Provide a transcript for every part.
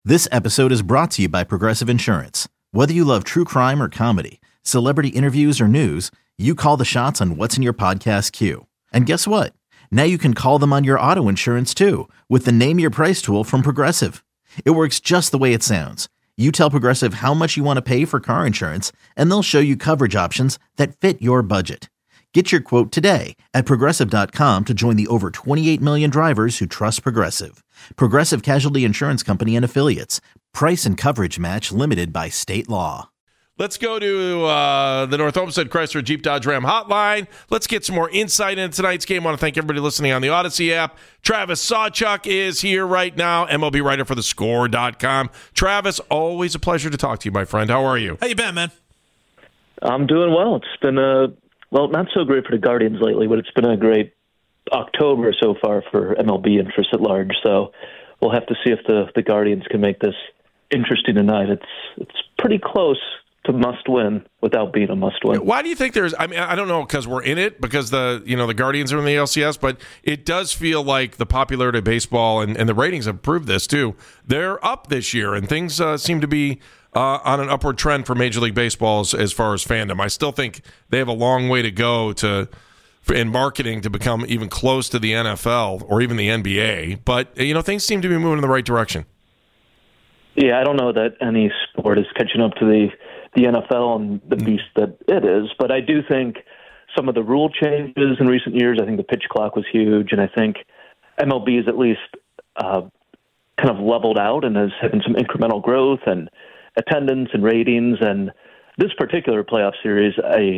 This episode is brought to you by Progressive Insurance. Whether you love true crime or comedy, celebrity interviews or news, you call the shots on what's in your podcast queue. And guess what? Now you can call them on your auto insurance too with the Name Your Price tool from Progressive. It works just the way it sounds. You tell Progressive how much you want to pay for car insurance, and they'll show you coverage options that fit your budget. Get your quote today at Progressive.com to join the over 28 million drivers who trust Progressive. Progressive Casualty Insurance Company and Affiliates. Price and coverage match limited by state law. Let's go to the North Olmsted Chrysler Jeep Dodge Ram hotline. Let's get some more insight into tonight's game. I want to thank everybody listening on the Odyssey app. Travis Sawchuk is here right now, MLB writer for thescore.com. Travis, always a pleasure to talk to you, my friend. How are you? How you been, man? I'm doing well. It's been not so great for the Guardians lately, but it's been a great October so far for MLB interest at large. So we'll have to see if the Guardians can make this interesting tonight. It's pretty close to must win without being a must win. Why do you think there's? I mean, I don't know, because we're in it, because the Guardians are in the LCS, but it does feel like the popularity of baseball and the ratings have proved this too. They're up this year, and things seem to be on an upward trend for Major League Baseball as far as fandom. I still think they have a long way to go in marketing to become even close to the NFL or even the NBA. But things seem to be moving in the right direction. Yeah, I don't know that any sport is catching up to the NFL and the beast that it is, but I do think some of the rule changes in recent years, I think the pitch clock was huge, and I think MLB is at least kind of leveled out and is having some incremental growth and attendance and ratings. And this particular playoff series,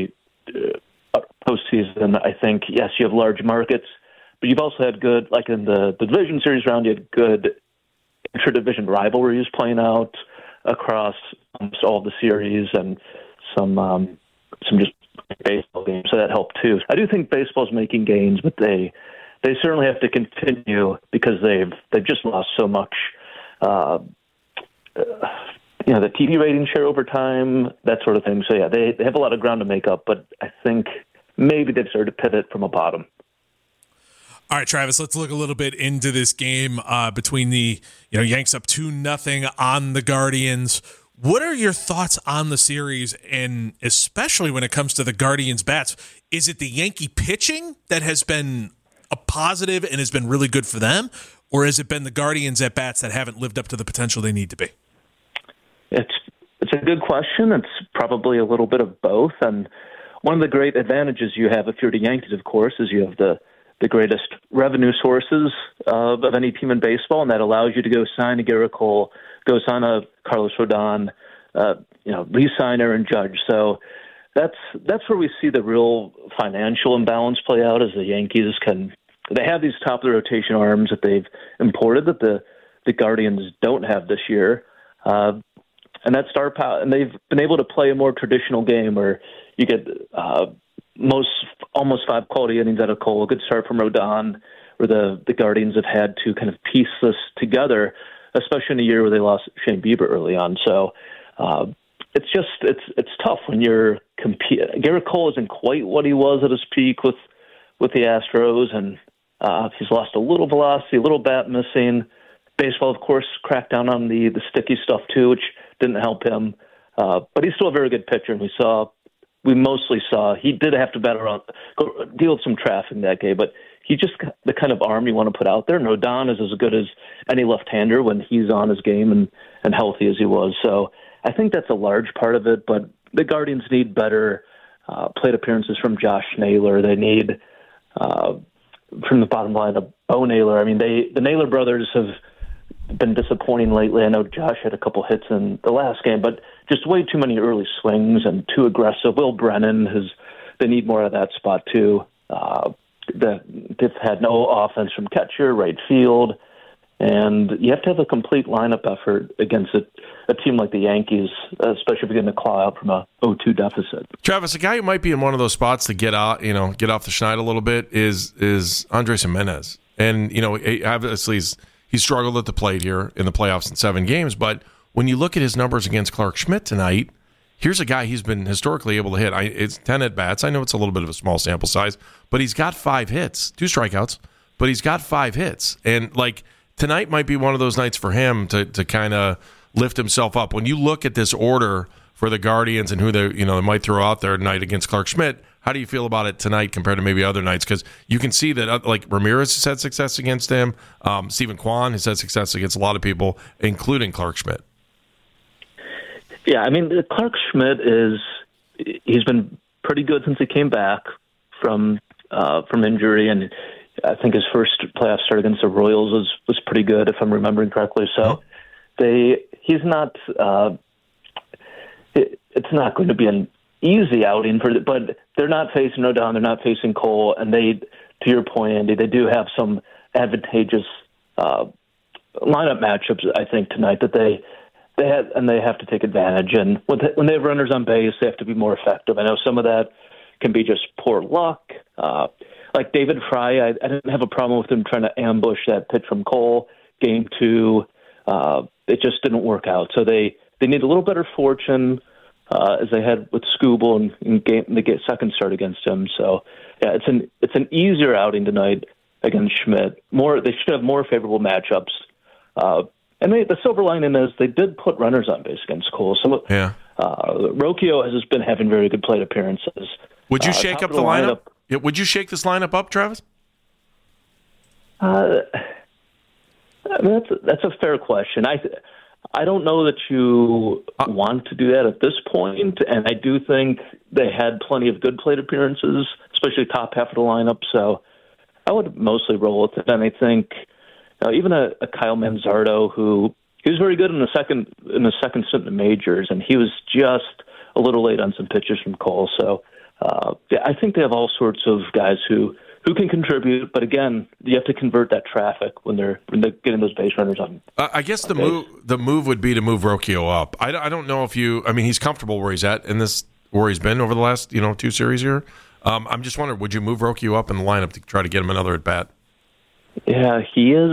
postseason, I think, yes, you have large markets, but you've also had good, like in the division series round, you had good intra-division rivalries playing out across almost all the series, and some just baseball games, so that helped too. I do think baseball's making gains, but they certainly have to continue because they've just lost so much. The TV rating share over time, that sort of thing. So yeah, they have a lot of ground to make up, but I think maybe they've started to pivot from a bottom. All right, Travis, let's look a little bit into this game between the Yanks up 2-0 on the Guardians. What are your thoughts on the series, and especially when it comes to the Guardians' bats? Is it the Yankee pitching that has been a positive and has been really good for them, or has it been the Guardians' at bats that haven't lived up to the potential they need to be? It's a good question. It's probably a little bit of both, and one of the great advantages you have if you're the Yankees, of course, is you have the greatest revenue sources of any team in baseball, and that allows you to go sign a Gerrit Cole, go sign a Carlos Rodon, re-sign Aaron Judge. So that's where we see the real financial imbalance play out, as the Yankees they have these top of the rotation arms that they've imported that the Guardians don't have this year, and that star power, and they've been able to play a more traditional game where you get almost 5 quality innings out of Cole, a good start from Rodon, where the Guardians have had to kind of piece this together, especially in a year where they lost Shane Bieber early on. So it's tough when you're competing. Gerrit Cole isn't quite what he was at his peak with the Astros, and he's lost a little velocity, a little bat missing. Baseball, of course, cracked down on the sticky stuff too, which didn't help him. But he's still a very good pitcher, and we mostly saw he did have to deal with some traffic that game, but he just the kind of arm you want to put out there. And Rodon is as good as any left-hander when he's on his game and healthy as he was. So I think that's a large part of it, but the Guardians need better plate appearances from Josh Naylor. They need, from the bottom line, a Bo Naylor. I mean, the Naylor brothers have been disappointing lately. I know Josh had a couple hits in the last game, but just way too many early swings and too aggressive. Will Brennan they need more of that spot too. They've had no offense from catcher, right field, and you have to have a complete lineup effort against a team like the Yankees, especially if you're going to claw out from a 0-2 deficit. Travis, a guy who might be in one of those spots to get off the schneid a little bit is Andres Gimenez, and obviously he struggled at the plate here in the playoffs in 7 games, but when you look at his numbers against Clark Schmidt tonight, here's a guy he's been historically able to hit. It's 10 at-bats. I know it's a little bit of a small sample size, but he's got 5 hits, 2 strikeouts, but he's got 5 hits. And, tonight might be one of those nights for him to kind of lift himself up. When you look at this order for the Guardians and who they might throw out there tonight against Clark Schmidt, how do you feel about it tonight compared to maybe other nights? Because you can see that like Ramirez has had success against him. Stephen Kwan has had success against a lot of people, including Clark Schmidt. Yeah, I mean, Clark Schmidt he's been pretty good since he came back from injury, and I think his first playoff start against the Royals was pretty good, if I'm remembering correctly. So he's not. It's not going to be an easy outing but they're not facing Rodon, they're not facing Cole, and they, to your point, Andy, they do have some advantageous lineup matchups, I think, tonight that they have to take advantage. And when they have runners on base, they have to be more effective. I know some of that can be just poor luck. Like David Fry, I didn't have a problem with him trying to ambush that pitch from Cole. Game 2, it just didn't work out. So they need a little better fortune, as they had with Skubal in the second start against him. So, yeah, it's an easier outing tonight against Schmidt. They should have more favorable matchups. And the silver lining is they did put runners on base against Cole. So, Rocchio has just been having very good plate appearances. Would you shake up the lineup? Would you shake this lineup up, Travis? I mean, that's a fair question. I don't know that you want to do that at this point, and I do think they had plenty of good plate appearances, especially top half of the lineup. So I would mostly roll with it. And I think even a Kyle Manzardo, who he was very good in the second stint in the majors, and he was just a little late on some pitches from Cole. So I think they have all sorts of guys who can contribute, but again, you have to convert that traffic when they're getting those base runners on. I guess the move would be to move Rocchio up. I don't know if he's comfortable where he's at in this, where he's been over the last 2 series here. I'm just wondering, would you move Rocchio up in the lineup to try to get him another at bat? Yeah, he is.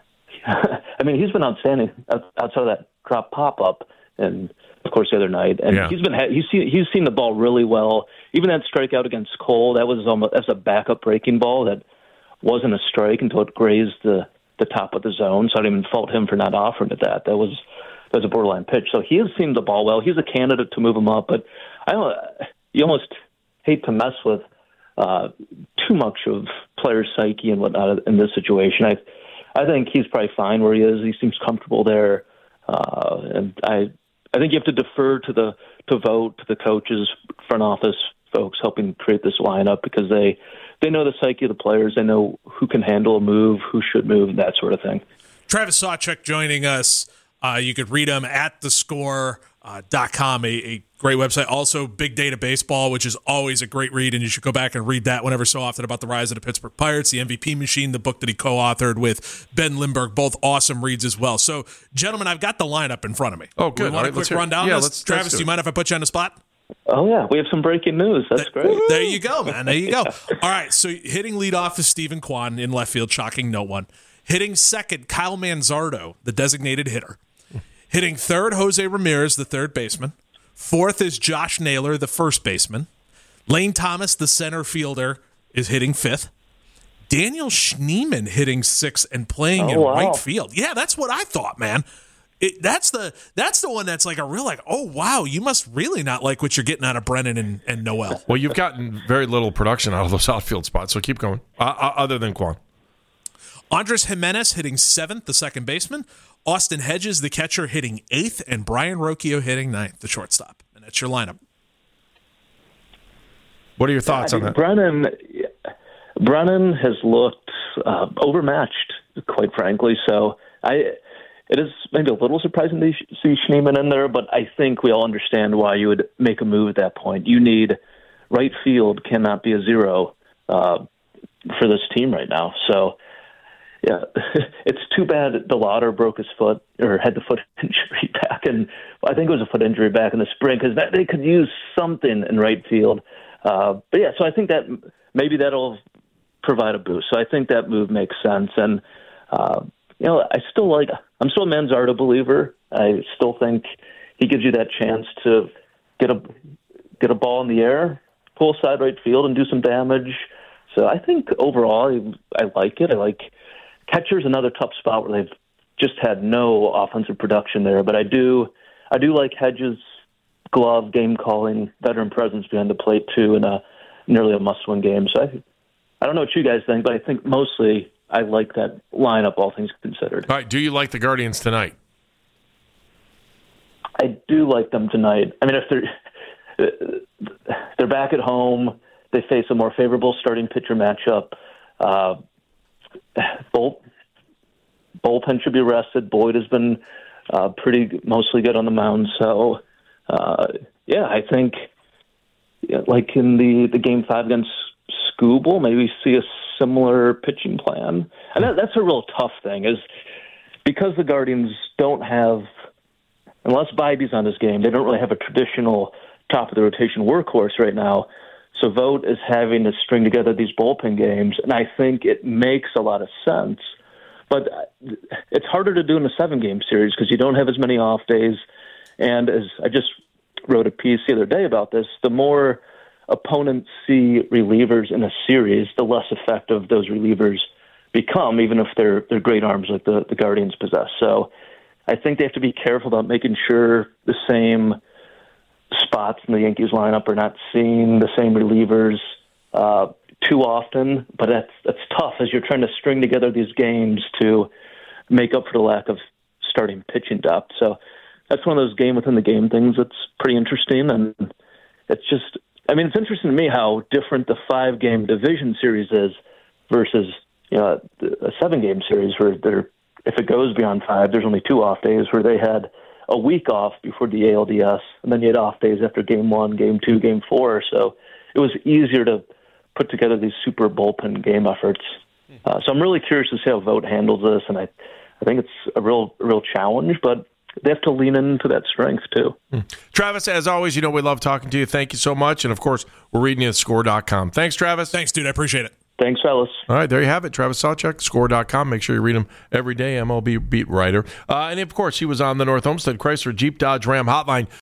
I mean, he's been outstanding outside of that drop pop up, and of course the other night, and he's seen the ball really well. Even that strikeout against Cole, that was a backup breaking ball that wasn't a strike until it grazed the top of the zone. So I didn't even fault him for not offering it that. That was a borderline pitch. So he has seen the ball well. He's a candidate to move him up, but you almost hate to mess with too much of player psyche and whatnot in this situation. I think he's probably fine where he is. He seems comfortable there, and I think you have to defer to the coaches, front office folks helping create this lineup, because they know the psyche of the players. They know who can handle a move, who should move, that sort of thing. Travis Sawchuk joining us. You could read him at thescore.com, a great website. Also, Big Data Baseball, which is always a great read, and you should go back and read that whenever so often, about the rise of the Pittsburgh Pirates, the MVP Machine, the book that he co-authored with Ben Lindbergh, both awesome reads as well. So, gentlemen, I've got the lineup in front of me. Oh, good. We want a quick rundown? Yeah, Travis, do you mind if I put you on the spot? Oh, yeah. We have some breaking news. That's great. There you go, man. There you go. All right, so hitting leadoff is Stephen Kwan in left field, shocking no one. Hitting second, Kyle Manzardo, the designated hitter. Hitting third, Jose Ramirez, the third baseman. Fourth is Josh Naylor, the first baseman. Lane Thomas, the center fielder, is hitting fifth. Daniel Schneemann hitting sixth and playing in right field. Yeah, that's what I thought, man. That's the one that's like a real oh, wow, you must really not like what you're getting out of Brennan and Noel. Well, you've gotten very little production out of those outfield spots, so keep going, other than Kwan. Andres Jimenez hitting seventh, the second baseman. Austin Hedges, the catcher, hitting eighth, and Brian Rocchio hitting ninth, the shortstop. And that's your lineup. What are your thoughts on that? Brennan has looked overmatched, quite frankly. So it is maybe a little surprising to see Schneemann in there, but I think we all understand why you would make a move at that point. You need right field cannot be a zero for this team right now. So, yeah, it's too bad DeLauder broke his foot or had the foot injury back, and I think it was a foot injury back in the spring, because they could use something in right field. But yeah, so I think that maybe that'll provide a boost. So I think that move makes sense, and I'm still a Manzardo believer. I still think he gives you that chance to get a ball in the air, pull side right field, and do some damage. So I think overall I like it. I like Catcher's another tough spot where they've just had no offensive production there. But I do like Hedges' glove, game calling, veteran presence behind the plate too, in nearly a must-win game. So I don't know what you guys think, but I think mostly I like that lineup, all things considered. All right, do you like the Guardians tonight? I do like them tonight. I mean, if they're back at home, they face a more favorable starting pitcher matchup. Bullpen should be rested. Boyd has been mostly good on the mound. So, I think like in the Game 5 against Skubal, maybe we see a similar pitching plan. And that's a real tough thing, is because the Guardians don't have, unless Bibey's on this game, they don't really have a traditional top-of-the-rotation workhorse right now. So Vogt is having to string together these bullpen games, and I think it makes a lot of sense. But it's harder to do in a 7-game series because you don't have as many off days. And as I just wrote a piece the other day about this, the more opponents see relievers in a series, the less effective those relievers become, even if they're great arms like the Guardians possess. So I think they have to be careful about making sure the same spots in the Yankees lineup are not seeing the same relievers too often. But that's tough as you're trying to string together these games to make up for the lack of starting pitching depth. So that's one of those game-within-the-game things that's pretty interesting. And it's just, I mean, it's interesting to me how different the 5-game division series is versus a 7-game series where if it goes beyond 5, there's only 2 off days, where they had a week off before the ALDS, and then you had off days after Game 1, Game 2, Game 4. So it was easier to put together these super bullpen game efforts. So I'm really curious to see how Vogt handles this, and I think it's a real challenge, but they have to lean into that strength too. Travis, as always, we love talking to you. Thank you so much. And, of course, we're reading you at score.com. Thanks, Travis. Thanks, dude. I appreciate it. Thanks, fellas. All right, there you have it. Travis Sawchuk, score.com. Make sure you read him every day, MLB beat writer. And, of course, he was on the North Olmsted Chrysler Jeep Dodge Ram hotline